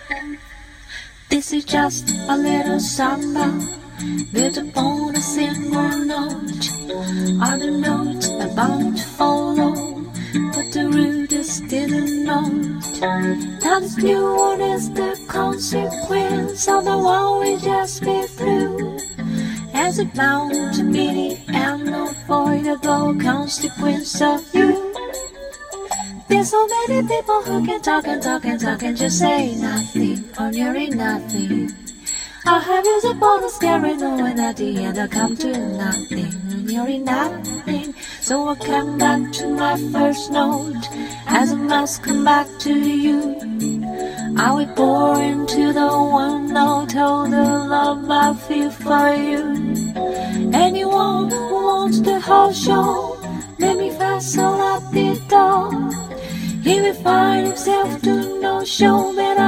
This is just a little samba built upon a single note. Other notes are bound to follow, but the rudest didn't know. Now this new one is the consequence of the one we just been through. As it bound to be the unavoidable consequence of you. There's so many people who can talk and talk and talk and just say nothing or nearly nothing. I'll have you the bottle staring knowing at the end I come to nothing, nearly nothing. So I come back to my first note, as I must come back to you. I will pour into the one note all the love I feel for you. Anyone who wants the whole show, let me fast all out the door. He will find himself to no show that